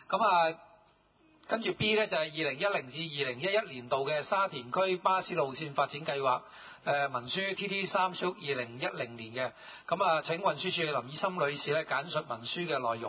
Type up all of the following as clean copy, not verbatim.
咁跟住 B 咧就係2010至2011年度嘅沙田區巴士路線發展計劃文書 TT3 屬2010年嘅。咁請運輸署林以森女士咧簡述文書嘅內容。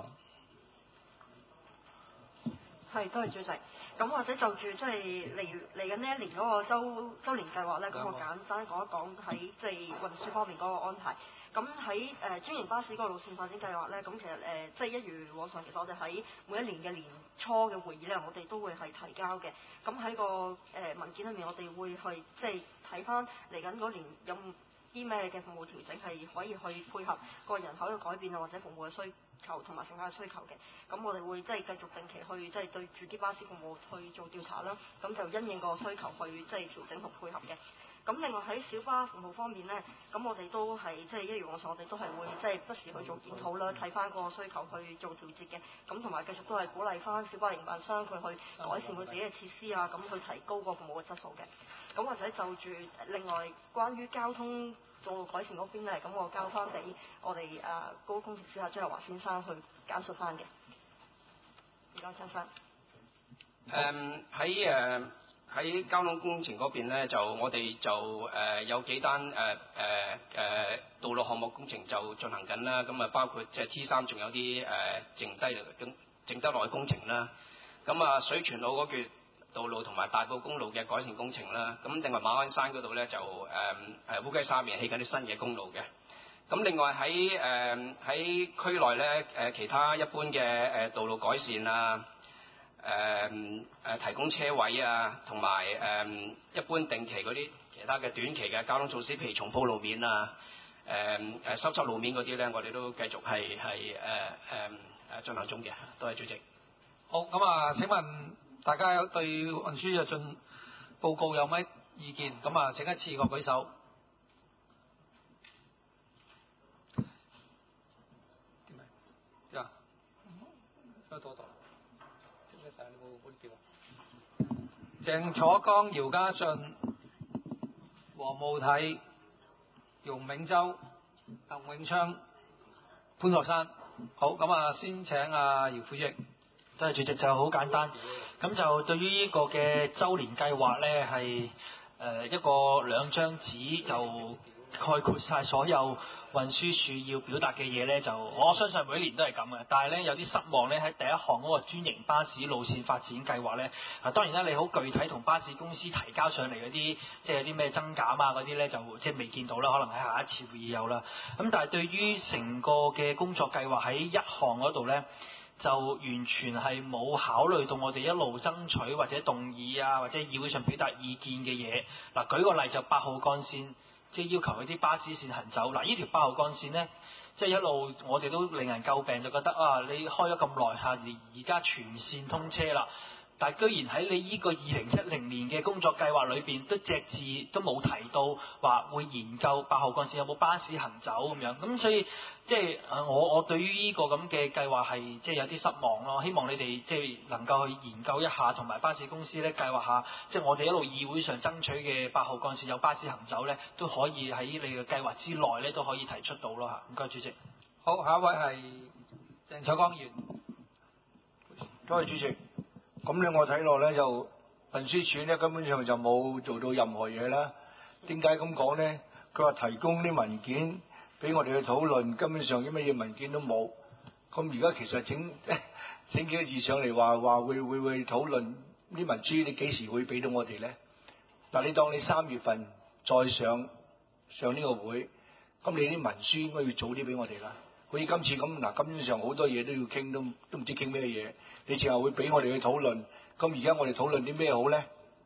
係，多謝主席。咁或者就住即係嚟緊呢一年嗰個周年計劃咧，咁我簡單講一講喺即係運輸方面嗰個安排。咁喺專營巴士嗰個路線發展計劃咧，咁其實即係一如往常，其實我哋喺每一年嘅年初嘅會議咧，我哋都會係提交嘅。咁喺個文件裏面，我哋會去即係睇翻嚟緊嗰年有啲咩嘅服務調整係可以去配合個人口嘅改變啊，或者服務嘅需求同埋乘客嘅需求嘅。咁我哋會即係繼續定期去即係對住啲巴士服務去做調查啦。咁就因應個需求去即係調整同配合嘅。咁另外喺小巴服務方面咧，咁我哋都係即係一如往常，我哋都係會即係不時去做檢討啦，睇翻個需求去做調節嘅。咁同埋繼續都係鼓勵翻小巴營辦商佢去改善佢自己嘅設施啊，咁去提高個服務嘅質素嘅。咁或者就住另外關於交通道路改善嗰邊咧，咁我交翻俾我哋高工程師張日華先生去簡述翻嘅。唔該，張生。 喺交通工程嗰邊咧，就我哋就有幾單道路項目工程就進行緊啦。咁包括即係 T3，仲有啲剩得落嘅工程啦。咁水泉路嗰橛道路同埋大埔公路嘅改善工程啦。咁另外馬鞍山嗰度咧就烏雞沙面起緊啲新嘅公路嘅。咁另外喺區內咧其他一般嘅道路改善啊。提供車位啊，同埋一般定期嗰啲其他嘅短期嘅交通措施，譬如重鋪路面啊，修葺路面嗰啲咧，我哋都繼續係進行中嘅。多謝主席。 好，咁請問大家對運輸嘅報告有咩意見？咁請一次過舉手。點解？呀，多多。鄭楚江、姚家俊、黃慕體、容永洲、鄧永昌、潘學山。好，咁先請姚副主席。 多謝主席，就好簡單。咁就對於呢個嘅周年計劃呢，係一個兩張紙就概括晒所有運輸署要表達嘅嘢呢，就我相信每一年都係咁嘅。但係呢，有啲失望呢，喺第一項嗰個專營巴士路線發展計劃呢，當然啦，你好具體同巴士公司提交上嚟嗰啲，即係有啲咩增減啊嗰啲呢，就即係未見到啦，可能喺下一次會議有啦。咁但係對於成個嘅工作計劃喺一項嗰度呢，就完全係冇考慮到我哋一路爭取或者動議啊，或者議會上表達意見嘅嘢。嗱，舉個例就8號幹線。即係要求嗰啲巴士線行走，嗱呢條8號幹線呢，即係一路我哋都令人詬病，就覺得你開咗咁耐下，而家全線通車啦，但係居然喺你呢個2010年嘅工作計劃裏邊，都隻字都冇提到話會研究8號幹線有冇巴士行走咁樣，咁所以即係我對於呢個咁嘅計劃係即係有啲失望咯。希望你哋即係能夠去研究一下，同埋巴士公司咧計劃下，即係我哋一路議會上爭取嘅8號幹線有巴士行走咧，都可以喺你嘅計劃之內咧都可以提出到咯嚇。唔該主席。 好，下一位係鄭楚江議員。 多謝主席。咁咧，我睇落咧就運輸署咧根本上就冇做到任何嘢啦。點解咁講咧？佢話提供啲文件俾我哋去討論，根本上啲乜嘢文件都冇。咁而家其實整幾個字上嚟話會討論啲文書，你幾時會俾到我哋咧？嗱，你當你3月份再上呢個會，咁你啲文書應該要早啲俾我哋啦。好似今次咁，嗱，根本上好多嘢都要傾，都唔知傾咩嘢。你淨係會俾我哋去討論，咁而家我哋討論啲咩好咧？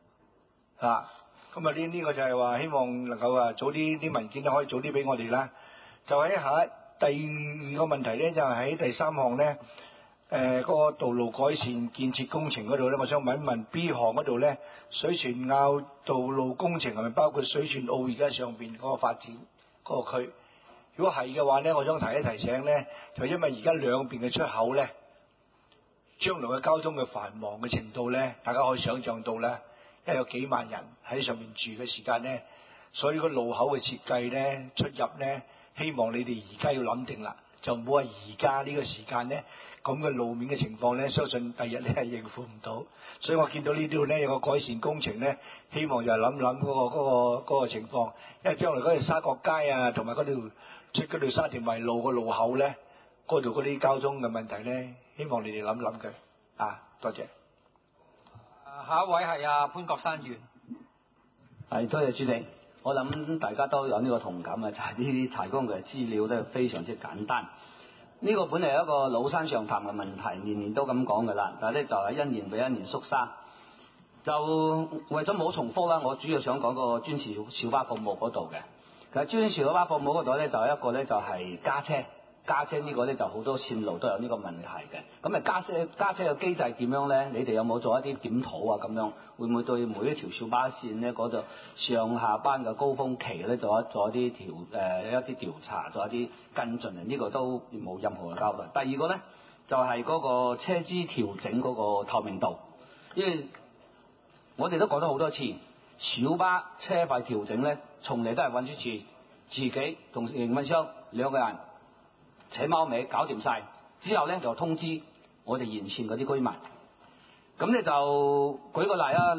咁呢個就係話希望能夠早啲文件都可以早啲俾我哋啦。就喺第二個問題咧，就係喺第3項咧，嗰個道路改善建設工程嗰度咧，我想問一問 B 項嗰度咧，水泉坳道路工程係咪包括水泉澳而家上邊嗰個發展嗰個區？如果係嘅話咧，我想提醒咧，就因為而家兩邊嘅出口咧，將來嘅交通嘅繁忙嘅程度咧，大家可以想象到咧，因為有幾萬人喺上面住嘅時間咧，所以個路口嘅設計咧、出入咧，希望你哋而家要諗定啦， 就唔好話而家呢個時間咧咁嘅路面嘅情況咧，相信第日你係應付唔到。所以我見到呢度咧有個改善工程咧，希望就係諗嗰個情況，因為將來嗰條沙角街啊，同埋嗰條沙田圍路個路口咧，嗰度嗰啲交通嘅問題咧，希望你哋諗佢啊，多謝。 下一位係阿潘國山議員。 係，多謝主席。我諗大家都有呢個同感啊，就係呢啲提供嘅資料都係非常之簡單。呢個本嚟係一個老生常談嘅問題，年年都咁講㗎啦，但係咧就係一年比一年縮沙。就為咗冇重複啦，我主要想講個專線小巴服務嗰度嘅。其實專線小巴服務嗰度咧就係一個咧就係加車呢個咧就好多線路都有呢個問題嘅。咁加車嘅機制點樣咧？你哋有冇做一啲檢討啊？咁樣會唔會對每一條小巴線咧嗰度上下班嘅高峰期咧做一啲調查，做一啲跟進啊？呢個都冇任何嘅交代。第二個咧就係嗰個車資調整嗰個透明度，因為我哋都講咗好多次，小巴車費調整咧從嚟都係運輸署自己同營運商兩個人扯貓尾搞掂晒，之後咧就通知我哋沿線嗰啲居民。咁咧就舉個例啊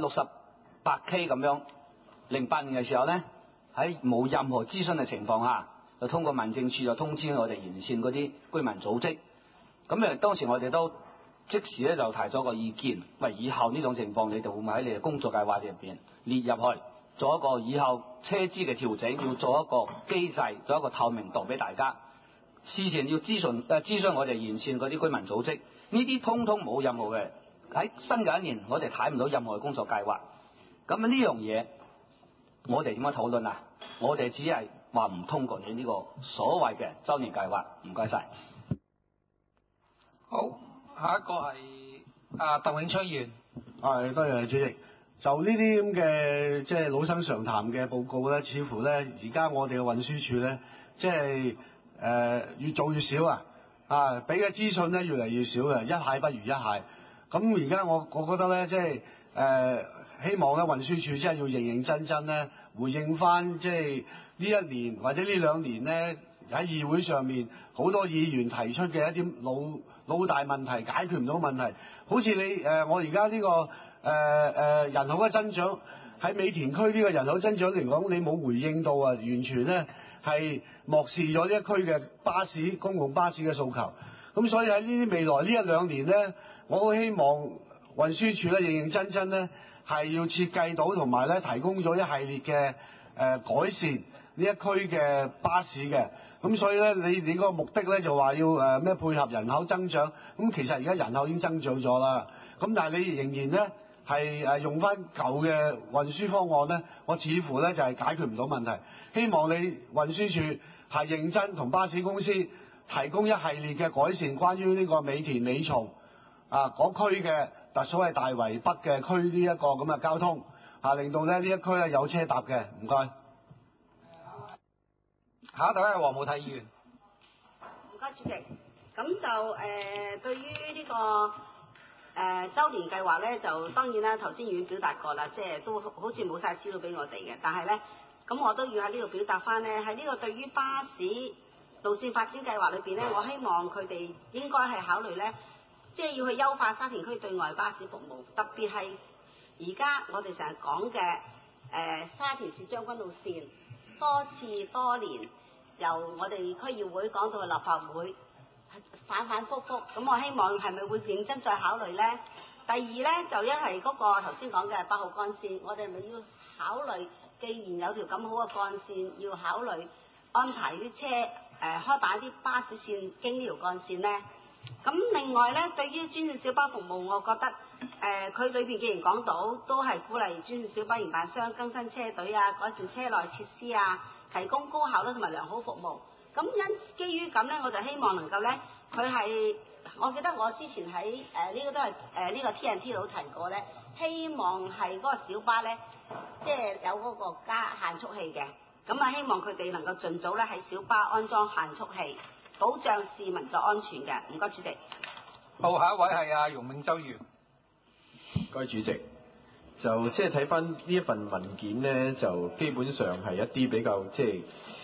，68K 咁樣，08年嘅時候咧，喺冇任何諮詢嘅情況下，就通過民政處就通知我哋沿線嗰啲居民組織。咁當時我哋都即時咧就提咗個意見，喂，以後呢種情況你哋會唔會喺你嘅工作計劃入邊列入去，做一個以後車資嘅調整，要做一個機制，做一個透明度俾大家。事前要諮詢我哋沿線嗰啲居民組織，呢啲通通冇任何嘅，喺新嘅一年我哋睇唔到任何嘅工作計劃。咁呢樣嘢我哋點樣討論啊？我哋只係話唔通過你呢個所謂嘅周年計劃。唔該晒。 好，下一個係阿鄧永昌議員。 係，多謝主席。就呢啲咁嘅即係老生常談嘅報告咧，似乎咧而家我哋嘅運輸署咧，即係越做越少啊！俾嘅資訊咧越嚟越少嘅，一蟹不如一蟹。咁而家我覺得咧，即係希望咧運輸署真係要認認真真咧回應翻，即係呢一年或者呢兩年咧喺議會上面好多議員提出嘅一啲老大問題解決唔到問題，好似我而家呢個人口嘅增長喺美田區呢個人口增長嚟講，你冇回應到啊，完全咧係漠視咗呢一區嘅公共巴士嘅訴求。咁所以喺呢啲未來呢一兩年咧，我好希望運輸署咧認認真真咧係要設計到同埋咧提供咗一系列嘅改善呢一區嘅巴士嘅。咁所以咧，你嗰個目的咧就話要咩配合人口增長，咁其實而家人口已經增長咗啦。咁但係你仍然咧係用翻舊嘅運輸方案咧，我似乎咧就係解決唔到問題。希望你運輸署係認真同巴士公司提供一系列嘅改善，關於呢個美田尾松嗰區嘅所謂大圍北嘅區呢一個咁嘅交通令到咧呢一區咧有車搭嘅。唔該。 下一位係黃武泰議員。 唔該主席，咁就對於呢個週年計劃咧，就當然啦，頭先已經表達過啦，即係都好似冇晒資料俾我哋嘅。但係咧，咁我都要喺呢度表達翻咧，喺呢個對於巴士路線發展計劃裏邊咧，我希望佢哋應該係考慮咧，即係要去優化沙田區對外巴士服務，特別係而家我哋成日講嘅沙田市將軍澳線，多次多年由我哋區議會講到立法會，反反覆覆，咁我希望係咪會認真再考慮呢？第二呢，就一係嗰個頭先講嘅8號幹線，我哋係咪要考慮？既然有條咁好嘅幹線，要考慮安排啲車開辦一啲巴士線經呢條幹線呢？咁另外呢，對於專線小巴服務，我覺得佢裏邊既然講到都係鼓勵專線小巴營辦商更新車隊啊，改善車內設施啊，提供高效率同埋良好服務。咁基於咁呢，我就希望能夠呢，佢係我記得我之前喺呢個都係呢個 TNT 度提過呢，希望係嗰個小巴呢，即係有嗰個加限速器嘅。咁啊，希望佢哋能夠盡早咧喺小巴安裝限速器，保障市民嘅安全嘅。唔該，主席。 好，下一位係阿容銘洲議員。 該主席，就即係睇翻呢一份文件咧，就基本上係一啲比較即係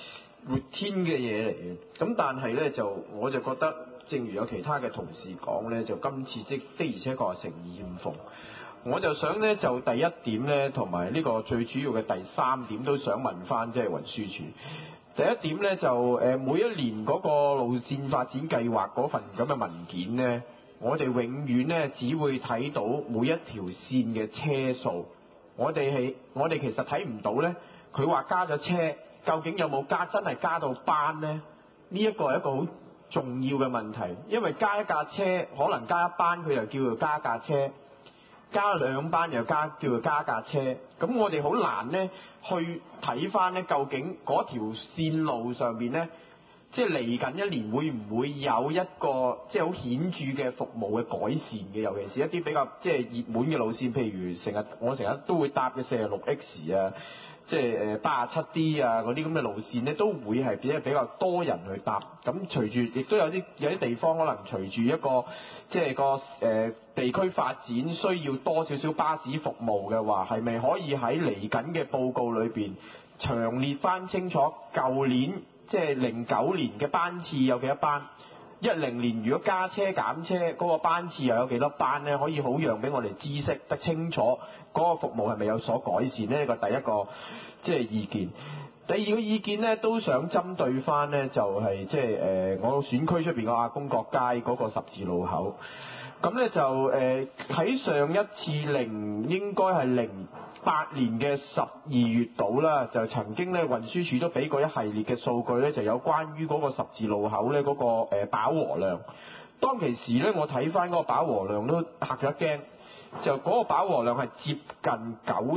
活天嘅嘢嚟嘅。咁但係咧我就覺得，正如有其他嘅同事講咧，就今次的而且確係誠意欠奉。我就想咧就第一點咧，同埋呢個最主要嘅第三點都想問翻即係運輸署。第一點咧每一年嗰個路線發展計劃嗰份咁嘅文件咧，我哋永遠咧只會睇到每一條線嘅車數，我哋其實睇唔到咧，佢話加咗車，究竟有冇真係加到班咧？呢一個係一個好重要嘅問題，因為加一架車可能加一班，佢就叫做加架車。加兩班又叫做加架車，咁我哋好難咧去睇翻咧究竟嗰條線路上邊咧，即係嚟緊一年會唔會有一個即係好顯著嘅服務嘅改善嘅，尤其是一啲比較即係熱門嘅路線，譬如我成日都會搭嘅46X 啊，即係87D 啊嗰啲咁嘅路線咧，都會係比較多人去搭。咁隨住亦都有啲地方可能隨住一個即係個地區發展需要多少少巴士服務嘅話，係咪可以喺嚟緊嘅報告裏邊詳列翻清楚舊年即係09年嘅班次有幾多班？10年如果加車減車嗰個班次又有幾多班咧？可以好讓俾我哋知識得清楚嗰個服務係咪有所改善咧？呢個第一個即係意見。第二個意見咧都想針對翻咧，就係即係我選區出邊個亞公角街嗰個十字路口。咁咧就喺上一次應該係08年嘅12月度啦，就曾經咧運輸署都俾過一系列嘅數據咧，就有關於嗰個十字路口咧嗰個飽和量。當其時咧，我睇翻嗰個飽和量都嚇咗一驚，就嗰個飽和量係接近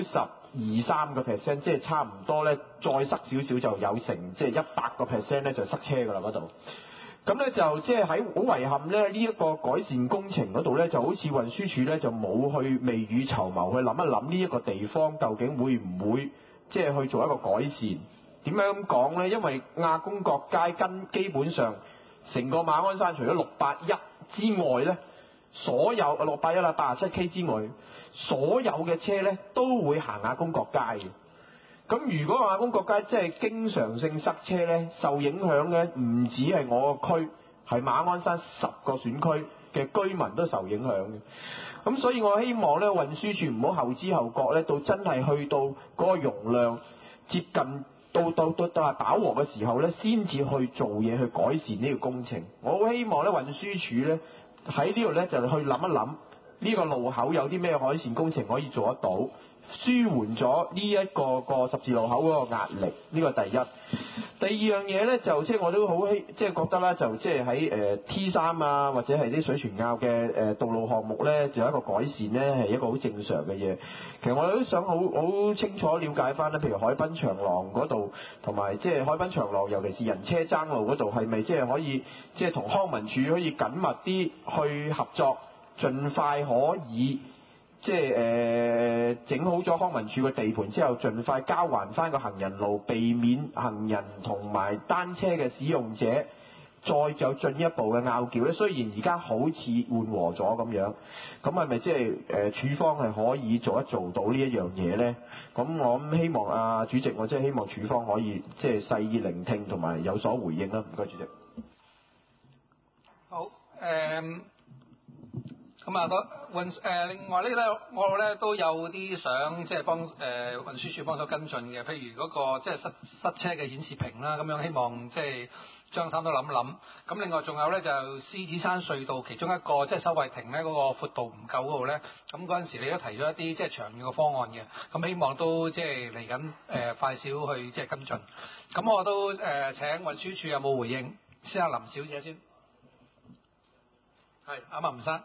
92-93%，即係差唔多咧，再塞少少就有成即係100%咧就塞車㗎啦嗰度。咁咧就即係喺好遺憾咧，呢一個改善工程嗰度咧，就好似運輸署咧就冇去未雨綢繆去諗一諗呢一個地方究竟會唔會即係去做一個改善？點樣咁講咧？因為亞公角街基本上成個馬鞍山除咗681之外咧，所有681啦87K 之外，所有嘅車咧都會行亞公角街嘅。咁如果亞公角街即係經常性塞車咧，受影響嘅唔止係我個區，係馬鞍山10個選區嘅居民都受影響嘅。咁所以我希望咧運輸署唔好後知後覺咧，到真係去到嗰個容量接近到係飽和嘅時候咧，先至去做嘢去改善呢個工程。我好希望咧運輸署咧喺呢度咧就去諗一諗呢個路口有啲咩改善工程可以做得到，舒緩咗呢一個十字路口嗰個壓力，呢個第一。第二樣嘢咧就即係我都好即係覺得啦，就即係喺T3啊或者係啲水泉坳嘅道路項目咧，就有一個改善咧係一個好正常嘅嘢。其實我都想好清楚了解翻咧，譬如海濱長廊嗰度同埋即係海濱長廊，尤其是人車爭路嗰度，係咪即係可以即係同康文署可以緊密啲去合作，盡快可以即係整好咗康文署嘅地盤之後，盡快交還翻個行人路，避免行人同埋單車嘅使用者再有進一步嘅拗撬咧。雖然而家好似緩和咗咁樣，咁係咪即係署方係可以做到呢一樣嘢咧？咁我諗希望主席，我即係希望署方可以即係細意聆聽同埋有所回應啦。唔該，主席。 好，咁另外咧，我咧都有啲想即係幫運輸署幫手跟進嘅，譬如嗰個即係塞車嘅顯示屏啦，咁樣希望即係張生都諗諗。咁另外仲有咧就獅子山隧道其中一個即係收費亭咧嗰個闊度唔夠嗰度咧，咁嗰陣時你都提咗一啲即係長遠嘅方案嘅，咁希望都即係嚟緊快少去即係跟進。咁我都請運輸署有冇回應？先阿林小姐先。係阿林生。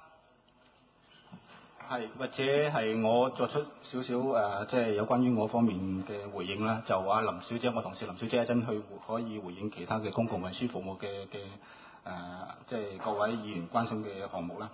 係，或者係我作出少少即係有關於我方面嘅回應啦。就林小姐，我同事林小姐一陣去可以回應其他嘅公共運輸服務嘅即係各位議員關心嘅項目啦。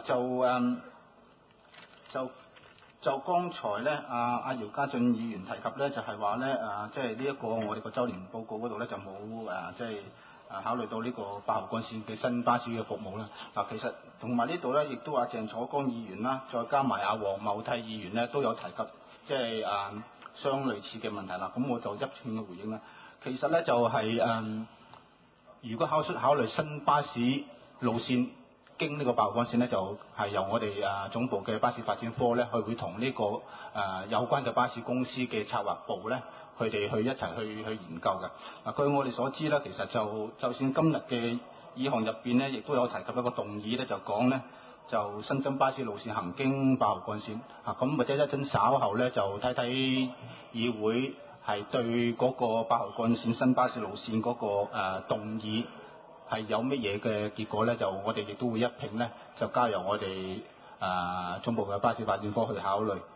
就剛才咧，阿姚家俊議員提及咧，就係話咧即係呢一個我哋個週年報告嗰度咧就冇即係考慮到呢個8號幹線嘅新巴士嘅服務啦。其實同埋呢度咧，亦都話鄭楚光議員啦，再加埋黃茂替議員咧，都有提及即係相類似嘅問題啦。咁我就一併嘅回應啦。 其實咧就係、如果考慮新巴士路線經呢個8號幹線咧，就係由我哋總部嘅巴士發展科咧，佢會同呢個有關嘅巴士公司嘅策劃部咧，佢哋去一齊去研究嘅。據我哋所知咧，其實就算今日嘅議項入邊咧，亦都有提及一個動議咧，就講咧就新增巴士路線行經8號幹線。咁或者一陣稍後咧，就睇睇議會係對嗰個8號幹線新巴士路線嗰個動議係有乜嘢嘅結果咧？就我哋亦都會一併咧，就交由我哋總部嘅巴士發展科去考慮。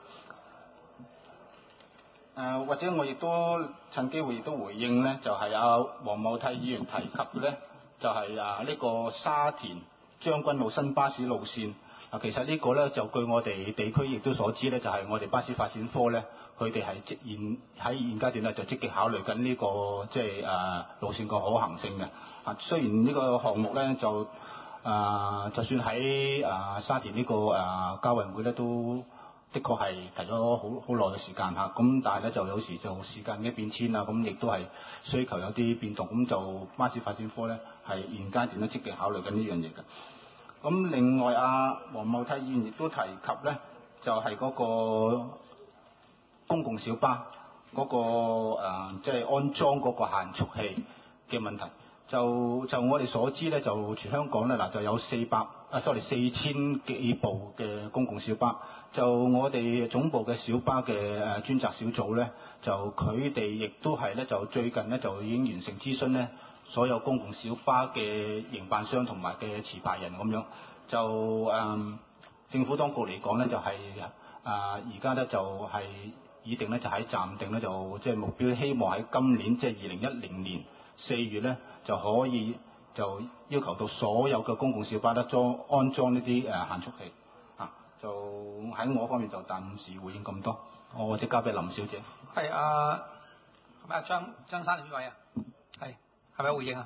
或者我亦都趁機會亦都回應咧，就係黃茂泰議員提及嘅咧，就係呢個沙田將軍澳新巴士路線。其實呢個咧就據我哋地區亦都所知咧，就係我哋巴士發展科咧，佢哋係喺現階段咧就積極考慮緊呢個即係路線個可行性嘅。雖然呢個項目咧就算喺沙田呢個交運會咧都的確係提咗好耐嘅時間嚇，咁但係咧就有時就時間嘅變遷啊，咁亦都係需求有啲變動，咁就巴士發展科咧係現階段都積極考慮緊呢樣嘢嘅。咁另外黃茂泰議員亦都提及咧，就係嗰個公共小巴嗰個即係安裝嗰個限速器嘅問題。就我哋所知咧，就全香港咧就有4000幾部嘅公共小巴。就我哋總部嘅小巴嘅專責小組咧，就佢哋亦都係咧就最近咧就已經完成諮詢咧所有公共小巴嘅營辦商同埋嘅持牌人咁樣。就政府當局嚟講咧，就係而家咧就係擬定咧就喺暫定咧就即係目標，希望喺今年即係2010年4月咧就可以就要求到所有嘅公共小巴咧安裝呢啲限速器。就喺我方面就暫時回應咁多，我或者交俾林小姐。 係係咪張生係邊位啊？係咪回應啊？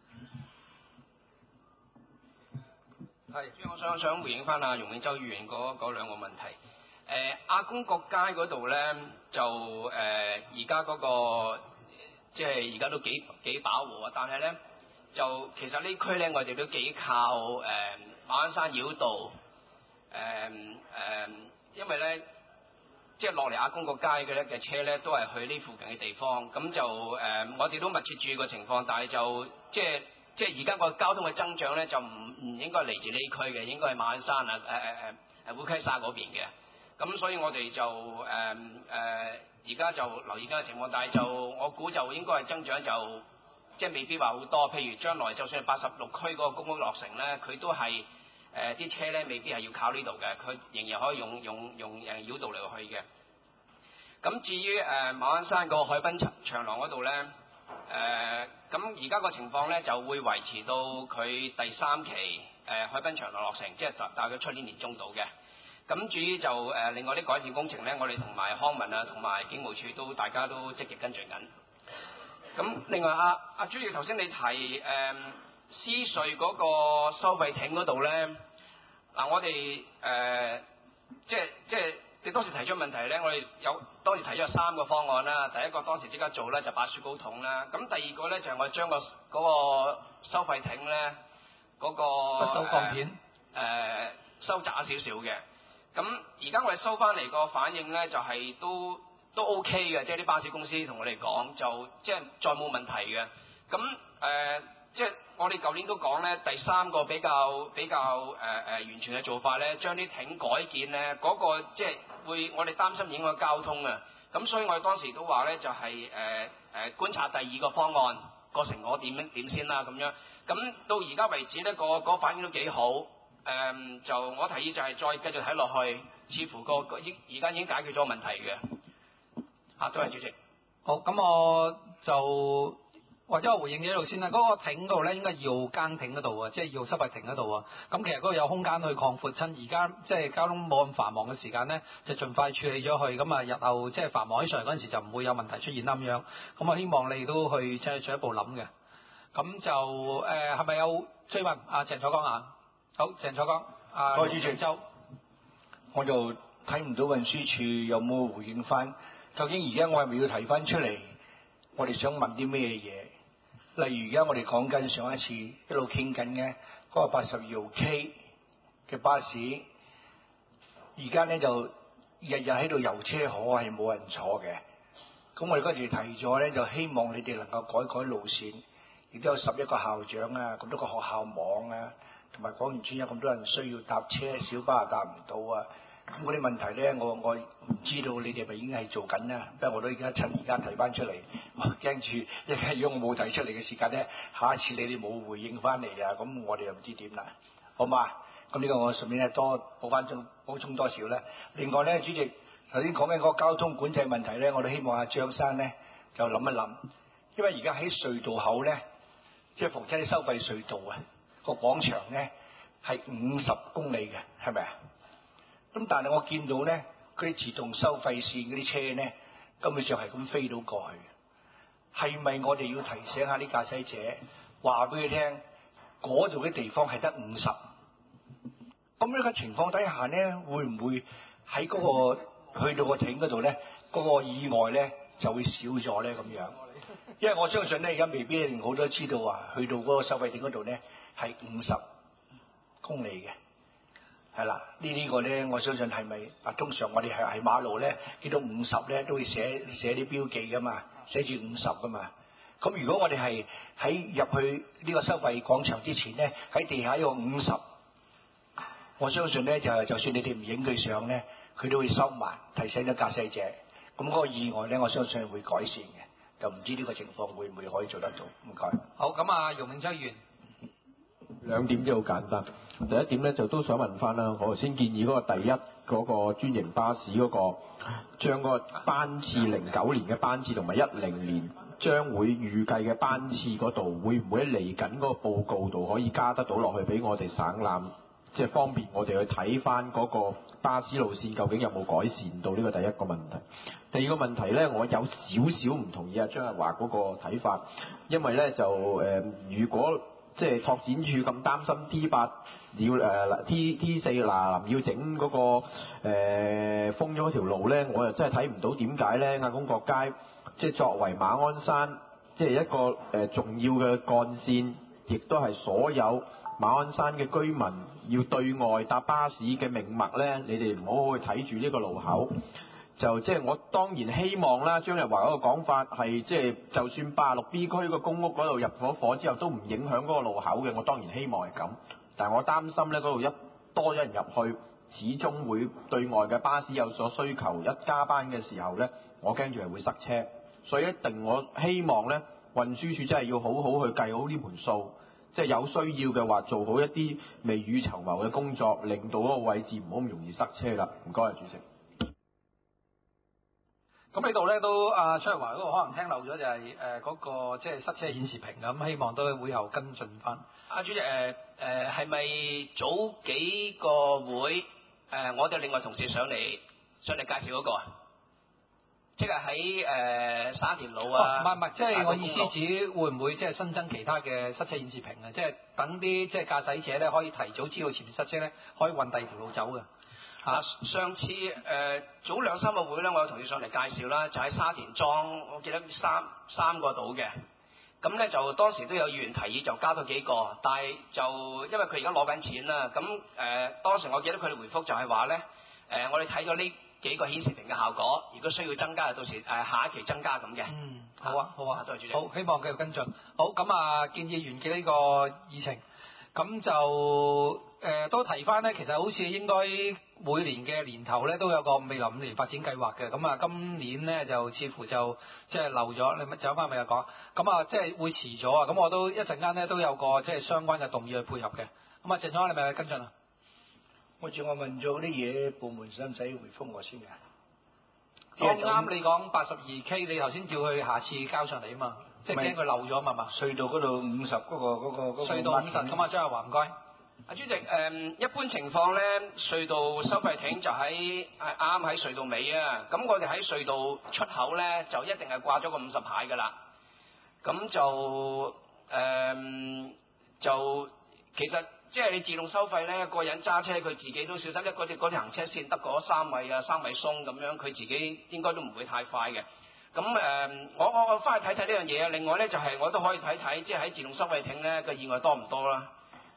係，我想回應翻容永洲議員嗰兩個問題。亞公角街嗰度咧，就而家嗰個即係而家都幾飽和啊，但係咧就其實呢區咧我哋都幾靠馬鞍山繞道。因為咧，即係落嚟亞公角街嘅車咧，都係去呢附近嘅地方，咁就我哋都密切注意個情況，但係就即係而家個交通嘅增長咧，就唔應該嚟自呢區嘅，應該係馬鞍山會溪沙嗰邊嘅，咁所以我哋就而家就留意緊嘅情況，但係就我估就應該係增長就即係未必話好多，譬如將來就算係86區嗰個公屋落成咧，佢都係。啲車咧未必係要靠呢度嘅，佢仍然可以用繞道嚟去嘅。咁至於馬鞍山個海濱長廊嗰度咧，咁而家個情況咧就會維持到佢第3期海濱長廊落成，即係大概出年年中到嘅。咁至於就另外啲改善工程咧，我哋同埋康文同埋警務處大家都積極跟進緊。咁另外阿朱耀頭先你提獅隧嗰個收費亭嗰度咧。我哋即係你當時提出問題咧，我哋當時提咗3個方案啦。第一個當時即刻做咧就擺雪糕筒啦。咁第二個咧就係我哋將嗰個收費亭咧嗰個收鋼片收窄少少嘅。咁而家我哋收翻嚟個反應咧就係都 OK 嘅，即係啲巴士公司同我哋講就即係再冇問題嘅。咁即係我哋舊年都講咧，第3個比較完全嘅做法咧，將啲艇改建咧，嗰個即係會我哋擔心影響交通啊。咁所以我哋當時都話咧，就係觀察第2個方案個成果點先啦咁樣。咁到而家為止咧，個反應都幾好。就我提議就係再繼續睇落去，似乎而家已經解決咗問題嘅。多謝主席。 好，咁我就。或者我回應呢度先啦，嗰個艇嗰度咧應該要更艇嗰度啊，即係要收費亭嗰度啊。咁其實嗰度有空間去擴闊，趁而家即係交通冇咁繁忙嘅時間咧，就盡快處理咗佢。咁日後即係繁忙起上嚟嗰陣時就唔會有問題出現啦咁樣。咁我希望你都去即係進一步諗嘅。咁就係咪有追問？鄭楚江啊，好，鄭楚江。 各位主席，我就睇唔到運輸署有冇回應翻，究竟而家我係咪要提翻出嚟？ 我哋想問啲咩嘢？例如而家我哋講緊上一次一路傾緊嘅嗰個82號 K 嘅巴士，而家咧就日日喺度遊車河係冇人坐嘅。咁我哋嗰時提咗咧，就希望你哋能夠改路線，亦都有11個校長啊，咁多個學校網啊，同埋廣源村有咁多人需要搭車，小巴又搭唔到啊。咁嗰啲問題咧，我唔知道你哋咪已經係做緊啦。不過我都趁而家提翻出嚟，我驚住一陣如果我冇提出嚟嘅時間咧，下一次你哋冇回應翻嚟啊，咁我哋又唔知點啦，好嘛？咁呢個我順便咧多補充多少咧。另外咧，主席頭先講緊嗰個交通管制問題咧，我都希望阿張生咧就諗一諗，因為而家喺隧道口咧，即係逢親啲收費隧道啊，個廣場咧係50公里嘅，係咪啊？咁但係我見到咧，嗰啲自動收費線嗰啲車咧，根本上係咁飛到過去。係咪我哋要提醒下啲駕駛者，話俾佢聽，嗰度嘅地方係得50？咁呢個情況底下咧，會唔會喺嗰個去到個亭嗰度咧，嗰個意外咧就會少咗咧咁樣？因為我相信咧，而家未必一定好多知道話，去到嗰個收費亭嗰度咧係50公里嘅。係啦，呢個咧，我相信係咪啊？通常我哋係馬路咧，見到50咧，都會寫啲標記噶嘛，寫住50噶嘛。咁如果我哋係喺入去呢個收費廣場之前咧，喺地下有50，我相信咧就算你哋唔影佢相咧，佢都會收埋，提醒咗駕駛者。咁嗰個意外咧，我相信係會改善嘅。就唔知呢個情況會唔會可以做得到？唔該。 好，咁啊，容永洲議員。 兩點都好簡單。第一點咧就都想問翻啦，我頭先建議嗰個第一嗰個專營巴士嗰個，將嗰個班次09年嘅班次同埋10年將會預計嘅班次嗰度，會唔會喺嚟緊嗰個報告度可以加得到落去俾我哋省覽，即係方便我哋去睇翻嗰個巴士路線究竟有冇改善到？呢個第一個問題。第二個問題咧，我有少少唔同意阿張日華嗰個睇法，因為咧就如果即係拓展處咁擔心 T8 要T4嗱要整嗰個封咗條路咧，我又真係睇唔到點解咧亞公角街即係作為馬鞍山即係一個重要嘅幹線，亦都係所有馬鞍山嘅居民要對外搭巴士嘅命脈咧，你哋唔好去睇住呢個路口。就即係我當然希望啦，張日華嗰個講法係即係就算86B 區個公屋嗰度入咗伙之後都唔影響嗰個路口嘅，我當然希望係咁。但係我擔心咧，嗰度一多咗人入去，始終會對外嘅巴士有所需求，一加班嘅時候咧，我驚住係會塞車，所以一定我希望咧運輸署真係要好好去計好呢盤數，即係有需要嘅話做好一啲未雨綢繆嘅工作，令到嗰個位置唔好咁容易塞車啦。唔該，主席。 咁呢度咧都阿張日華嗰個可能聽漏咗，就係嗰個即係塞車顯示屏咁，希望都會後跟進翻。 阿主席係咪早幾個會我哋另外同事上嚟介紹嗰個啊？即係喺沙田路啊？ 唔係，即係我意思指會唔會即係新增其他嘅塞車顯示屏啊？即係等啲即係駕駛者咧可以提早知道前面塞車咧，可以揾第二條路走嘅。 上次早2-3個會咧，我有同事上嚟介紹啦，就喺沙田莊，我記得三個島嘅。咁咧就當時都有議員提議就加多幾個，但係就因為佢而家攞緊錢啦，咁當時我記得佢哋回覆就係話咧，我哋睇咗呢幾個顯示屏嘅效果，如果需要增加，到時下一期增加咁嘅。 好啊，多謝主席。好，希望繼續跟進。好，咁啊，建議完結呢個議程，咁就都提翻咧，其實好似應該每年嘅年頭咧都有個未來5年發展計劃嘅，咁啊今年咧就似乎就即係漏咗，你咪走翻咪又講，咁啊即係會遲咗啊，咁我都一陣間咧都有個即係相關嘅動議去配合嘅，咁啊鄭總你咪跟進啊？ 我問咗啲嘢，部門使唔使回覆我先㗎？ 啱你講82K，你頭先叫佢下次交上嚟啊嘛，即係驚佢漏咗嘛。隧道嗰度50嗰個隧道50，咁啊張日華唔該。 阿主席，一般情況咧，隧道收費亭就喺啱喺隧道尾啊。咁我哋喺隧道出口咧，就一定係掛咗個50牌噶啦。咁就其實即係你自動收費咧，個人揸車佢自己都小心，因為嗰條行車線得嗰3米啊，3米鬆咁樣，佢自己應該都唔會太快嘅。 咁我翻去睇睇呢樣嘢啊。另外咧就係、我都可以睇睇，即係喺自動收費亭咧個意外多唔多啦？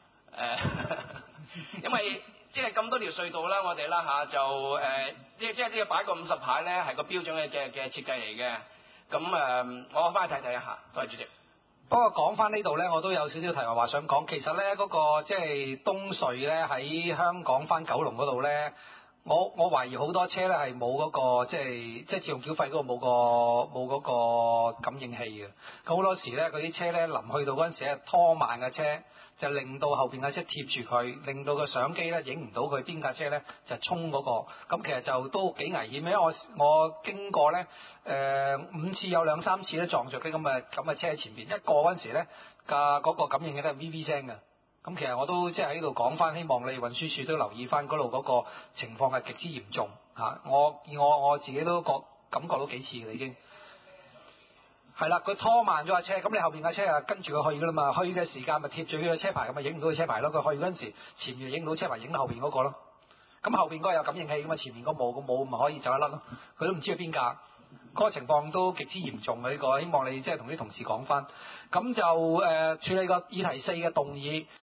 因為即係咁多條隧道啦，我哋啦嚇就即係呢個擺個50牌咧係個標準嘅設計嚟嘅。咁我翻去睇睇一下，多謝主席。 不過講翻呢度咧，我都有少少題外話想講。其實咧嗰個即係東隧咧喺香港翻九龍嗰度咧。我懷疑好多車咧係冇嗰個即係自動繳費嗰度冇嗰個感應器嘅。咁好多時咧嗰啲車咧臨去到嗰陣時咧拖慢嘅車，就令到後邊嘅車貼住佢，令到個相機咧影唔到佢邊架車咧就衝嗰個。咁其實就都幾危險，因為我經過咧5次有2、3次咧撞着啲咁嘅車前邊，一過嗰陣時咧嗰個感應器都係 V 聲嘅。咁其實我都即係喺呢度講翻，希望你運輸署都留意翻嗰度嗰個情況係極之嚴重嚇。我自己都感覺到幾次嘅已經係啦。佢拖慢咗架車，咁你後邊架車啊跟住佢去㗎啦嘛，去嘅時間咪貼住佢嘅車牌，咁咪影唔到佢車牌咯。佢去嗰陣時，前面影唔到車牌，影到後邊嗰個咯。咁後邊嗰個有感應器㗎嘛，前面嗰個冇咪可以走得甩咯。佢都唔知係邊架。嗰個情況都極之嚴重嘅呢個，希望你即係同啲同事講翻。咁就處理個議題4嘅動議。